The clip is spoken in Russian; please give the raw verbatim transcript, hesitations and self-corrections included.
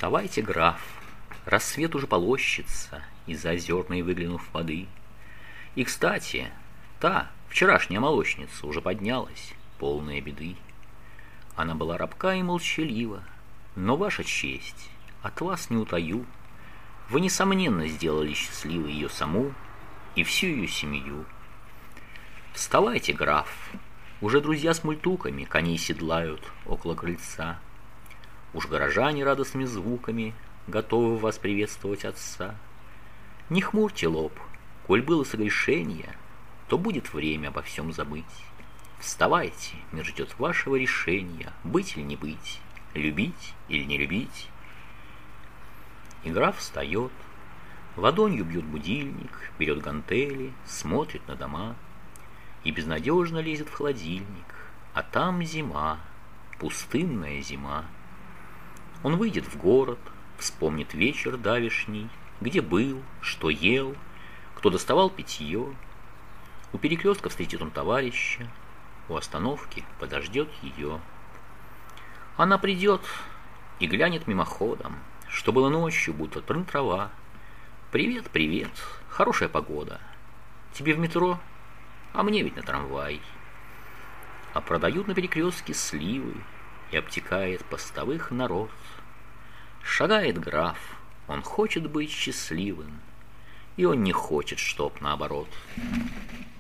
Вставайте, граф, рассвет уже полощется из-за озерной выглянув воды. И, кстати, та, вчерашняя молочница, уже поднялась, полная беды. Она была рабка и молчалива, но ваша честь, от вас не утаю. Вы, несомненно, сделали счастливой ее саму и всю ее семью. Вставайте, граф, уже друзья с мультуками коней седлают около крыльца. Уж горожане радостными звуками готовы вас приветствовать отца. Не хмурьте лоб, коль было согрешение, то будет время обо всем забыть. Вставайте, мир ждет вашего решения, быть или не быть, любить или не любить. И граф встает, ладонью бьет будильник, берет гантели, смотрит на дома и безнадежно лезет в холодильник, а там зима, пустынная зима. Он выйдет в город, вспомнит вечер давешний, где был, что ел, кто доставал питье. У перекрестка встретит он товарища, у остановки подождет ее. Она придет и глянет мимоходом, что было ночью, будто прын трава. Привет, привет, хорошая погода. Тебе в метро, а мне ведь на трамвай. А продают на перекрестке сливы, и обтекает постовых народ. Шагает граф, он хочет быть счастливым, и он не хочет, чтоб наоборот.